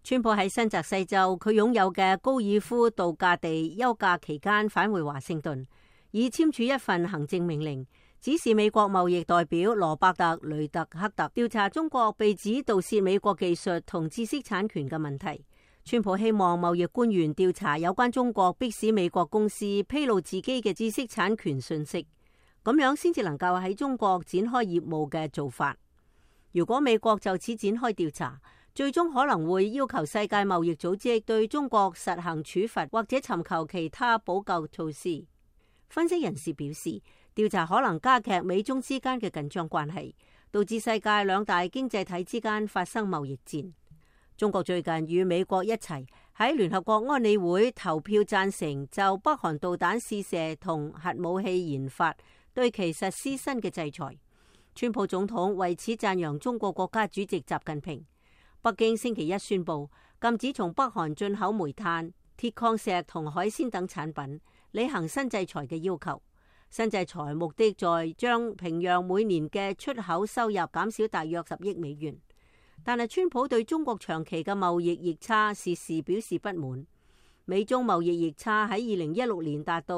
川普喺新澤西州佢擁有嘅高爾夫度假地休假期間返回華盛頓，以簽署一份行政命令，指示美國貿易代表羅伯特雷特克特調查中國被指盜竊美國技術同知識產權嘅問題。川普希望貿易官員調查有關中國迫使美國公司披露自己嘅知識產權信息，咁樣先至能夠喺中國展開業務嘅做法。如果美國就此展開調查，最終可能會要求世界貿易組織對中國實行處罰或者尋求其他補救措施。分析人士表示，調查可能加劇美中之間嘅緊張關係，導致世界兩大經濟體之間發生貿易戰。中國最近與美國一齊喺聯合國安理會投票贊成就北韓導彈試射同核武器研發對其實施新嘅制裁。川普總統為此讚揚中國國家主席習近平。北京星期一宣布禁止從北韓進口煤炭、鐵礦石同海鮮等產品，履行新制裁嘅要求。新制裁目的在將平壤每年嘅出口收入減少大約10億美元。但係川普對中國長期嘅貿易逆差時時表示不滿。美中貿易逆差喺2016年達到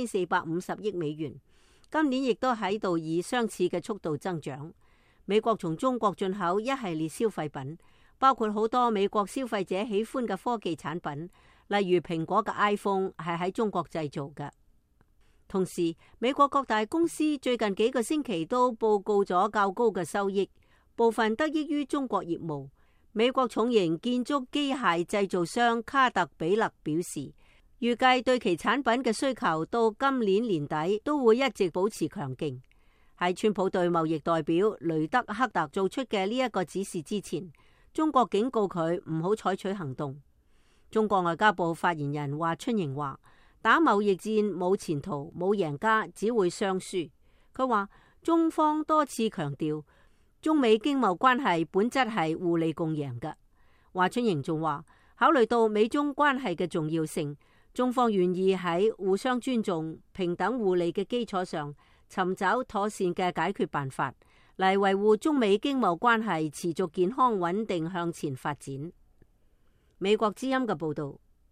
3450億美元，今年亦都喺度以相似嘅速度增長。美國從中國進口一系列消費品，包括好多美國消費者喜歡嘅科技產品，例如蘋果嘅 iPhone 係喺中國製造嘅。同時，美國各大公司最近幾個星期都報告咗較高嘅收益，部分得益於中國業務。美國重型建築機械製造商卡特彼勒表示，預計對其產品嘅需求到今年年底都會一直保持強勁。喺川普對貿易代表雷德克特做出嘅呢一個指示之前，中國警告佢唔好採取行動。中國外交部發言人華春瑩話，打貿易戰冇前途，冇贏家，只會雙輸。佢話中方多次強調，中美經貿關係本質係互利共贏嘅。華春瑩仲話，考慮到美中關係嘅重要性，中方願意喺互相尊重、平等互利嘅基礎上，尋找妥善嘅解決辦法，嚟維護中美經貿關係持續健康穩定向前發展。美國之音嘅報道。